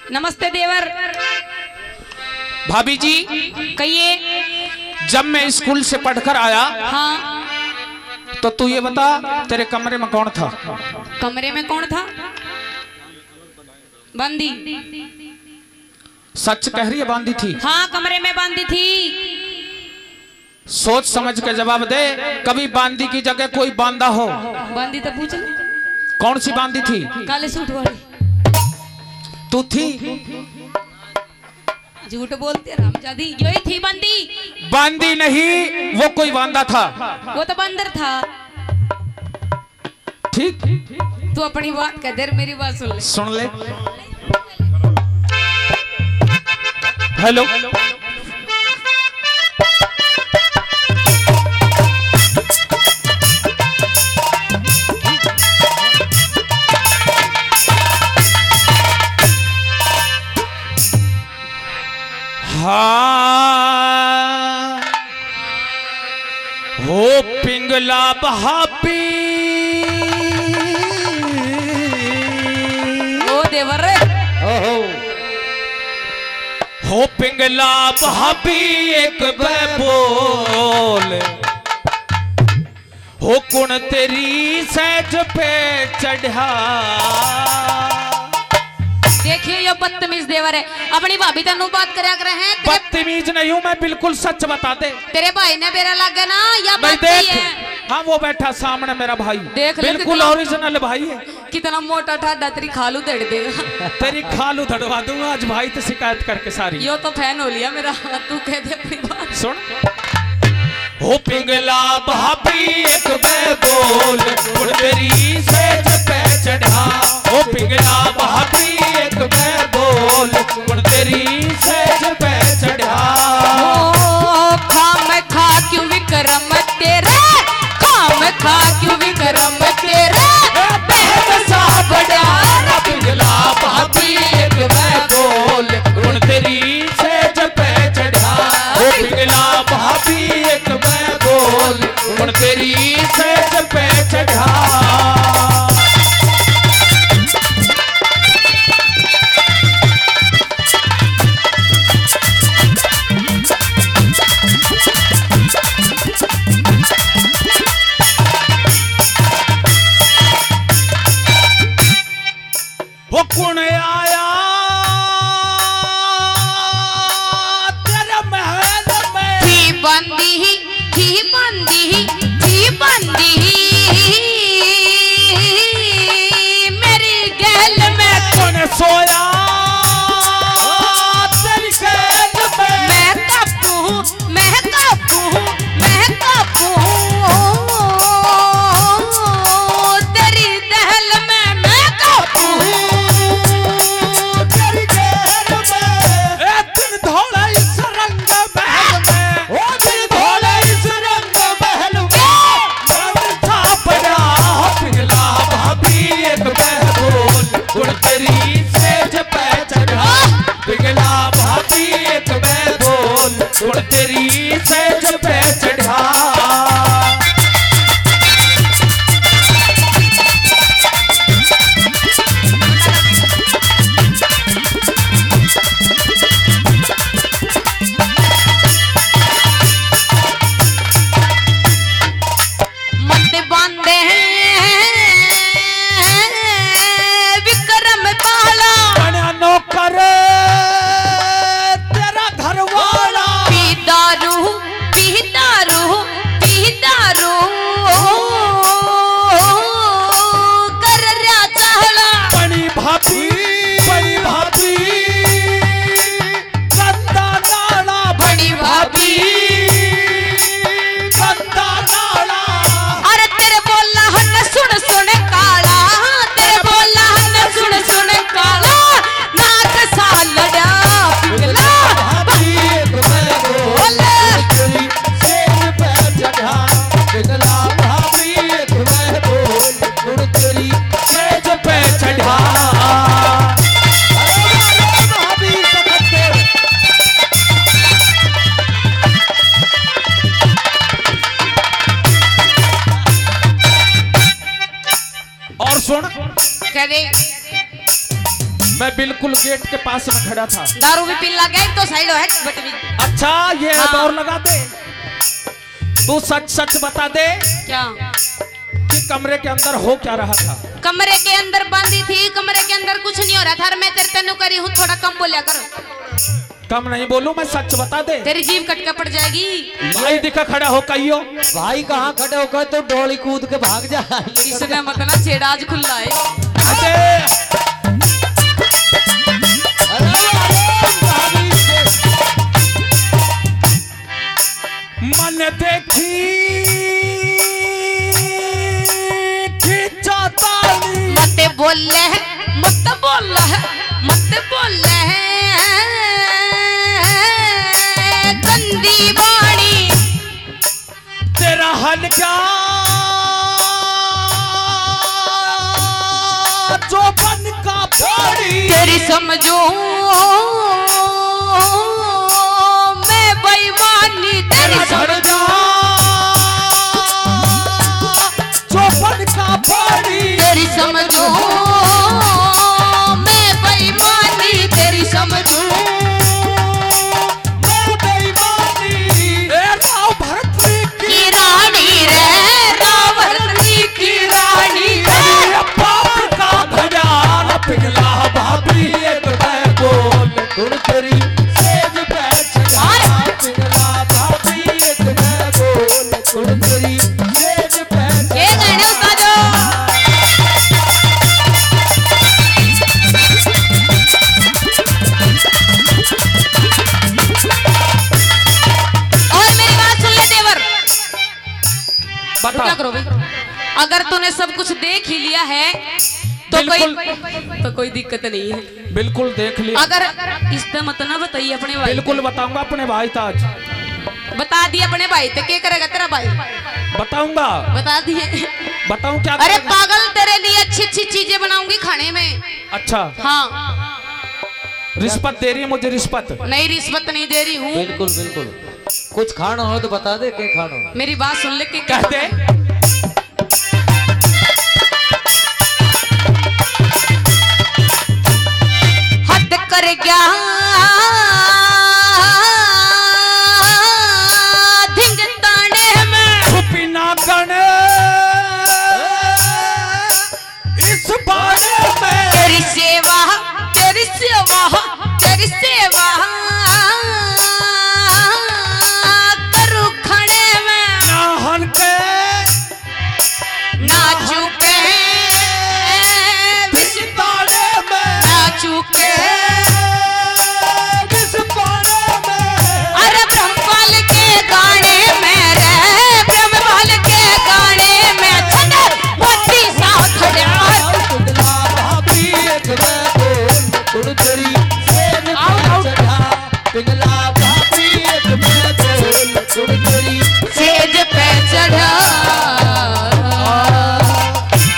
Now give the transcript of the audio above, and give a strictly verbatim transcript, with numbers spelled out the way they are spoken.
नमस्ते देवर। भाभी जी कहिए। जब मैं स्कूल से पढ़कर आया हाँ। तो तू ये बता तेरे कमरे में कौन था? कमरे में कौन था? बंदी। सच कह रही है बांदी थी? हाँ कमरे में बंदी थी। सोच समझ के जवाब दे, कभी बांदी की जगह कोई बांदा हो। बंदी तो पूछ ले। कौन सी बांदी थी? काले सूट वाली। तू थी? झूठ बोलते रामजादी, यही थी बंदी। बांदी नहीं, वो कोई बांदा था। वो तो बंदर था। ठीक। तू अपनी बात कह दे, मेरी बात सुन ले। सुन ले। हेलो। हाँ हो पिंगला भाभी। ओ देवर हो पिंगला भाभी एक बोल हो कुण तेरी सहज पे चढ़ा। देखिए ये बदतमीज देवर है। अपनी भाभी तेनू बात करया करे हैं। बदतमीज नहीं हूँ मैं, बिल्कुल सच बता दे। तेरे भाई ने बेरा लग गया ना या बात देख है? हाँ वो बैठा सामने मेरा भाई, देख बिल्कुल ओरिजिनल भाई है। कितना मोटा ठाडा, तेरी खालू दड़ देगा। तेरी खालू धड़वा दूंगा आज भाई तो शिकायत करके सारी। यो तो फैन हो लिया मेरा। तू कह दे अपनी बात। सुन। हो पिंगला भाभी एक बोल कुण तेरी सहज पे चढ़ा। हो पिंगला भाभी एक बोल कुण तेरी सहज पे चढ़ा। ओ खाम खा क्यों विक्रम तेरे, खाम खा क्यों विक्रम तेरे बेहसा बड़ा। पिंगला भाभी एक बोल कुण तेरी सहज पे चढ़ा। हो पिंगला भाभी एक बोल कुण तेरी सहज पे चढ़ा। मैं बिल्कुल गेट के पास में खड़ा था। दारू भी पी लगे तो साइड है बट भी। अच्छा ये है, हाँ। दौर लगा दे। तू सच सच बता दे क्या कि कमरे के अंदर हो क्या रहा था। कमरे के अंदर बंदी थी, कमरे के अंदर कुछ नहीं हो रहा था। मैं तेरे तेनू करी हूँ, थोड़ा कम बोलिया कर। कम नहीं बोलूं मैं, सच बता दे। तेरी जीभ कटके पड़ जाएगी। भाई दिखा खड़ा हो कहियो। भाई कहाँ खड़े होकर तो डोली कूद के भाग जा। इसने मतलब छेड़ा आज खुला है। अरे मन देखी खिंचातानी। मत बोल है, मत बोल है, मत बोल है गंदी वाणी। तेरा हल क्या जो बन का फोड़ी। तेरी समझो मैं बेईमानी। तेरी समझो जो बन का फोड़ी। तेरी समझो मैं बेईमानी। तेरी समझो मैं बेईमानी। ए राव भरतरी की रानी रे, रावणी की रानी रे। बाप का भजान पिघला भाभी एक मैं बोल गुण तेरी सेज पे चढ़ा। पिघला भाभी एक मैं बोल गुण तेरी सेज पे ये गाने उस्तादो। और मेरी बात सुन ले देवर। बता। क्या करो भाई, अगर तूने सब कुछ देख ही लिया है तो कोई तो कोई दिक्कत नहीं है। बिल्कुल देख लिया। अगर इससे मत ना बताइए अपने भाई। बिल्कुल बताऊंगा अपने भाई ताज। बता दिए अपने भाई तो क्या करेगा तेरा भाई? बताऊंगा। बता दिए। बताऊं क्या अरे करेगा? पागल, तेरे लिए अच्छी अच्छी चीजें बनाऊंगी खाने में। अच्छा हाँ, रिश्वत दे रही है मुझे, रिश्वत। नहीं रिश्वत नहीं दे रही हूँ। बिल्कुल बिल्कुल। कुछ खाना हो तो बता दे, क्या खाना हो। मेरी बात सुन ले के कहते हद कर गया